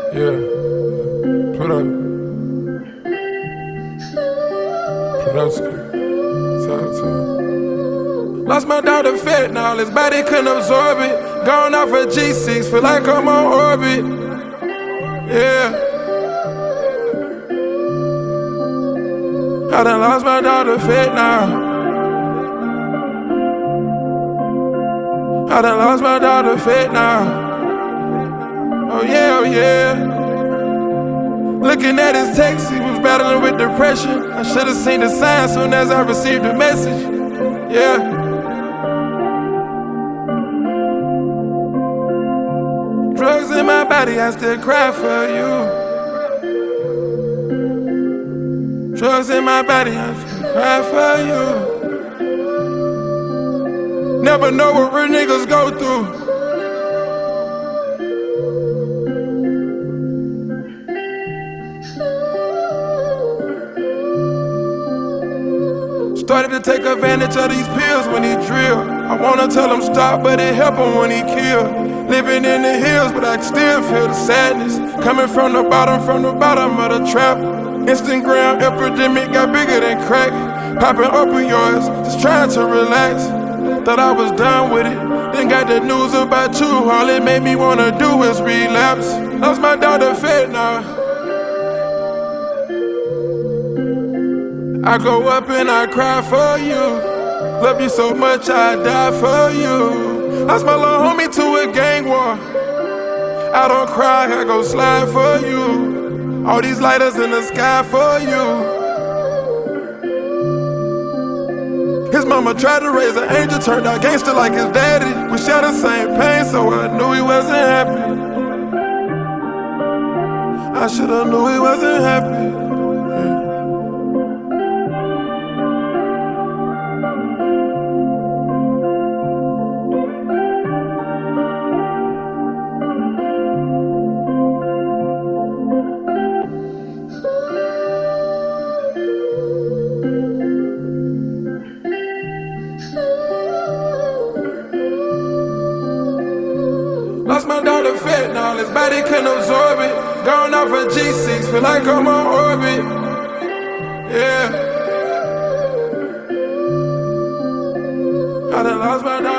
Yeah, put up, Production, talk to him. Lost my daughter fentanyl, his body couldn't absorb it. Gone off a G6, feel like I'm on orbit. Yeah, I done lost my daughter fentanyl. I done lost my daughter fentanyl. Oh yeah, oh yeah. Looking at his text, he was battling with depression. I should've seen the sign soon as I received the message. Yeah. Drugs in my body, I still cry for you. Drugs in my body, I still cry for you. Never know what real niggas go through. Started to take advantage of these pills when he drill. I wanna tell him stop, but it help him when he kill. Living in the hills, but I still feel the sadness. Coming from the bottom of the trap. Instagram epidemic got bigger than crack. Popping opioids, just trying to relax. Thought I was done with it, then got the news about you. All it made me wanna do is relapse. Lost my daughter fentanyl. I go up and I cry for you. Love you so much, I die for you. Lost my little homie to a gang war. I don't cry, I go slide for you. All these lighters in the sky for you. His mama tried to raise an angel, turned out gangster like his daddy. We share the same pain, so I knew he wasn't happy. I should've knew he wasn't happy. Lost my daughter fentanyl, his body couldn't absorb it. Gone off a G6, feel like I'm on orbit. Yeah, I done lost my daughter.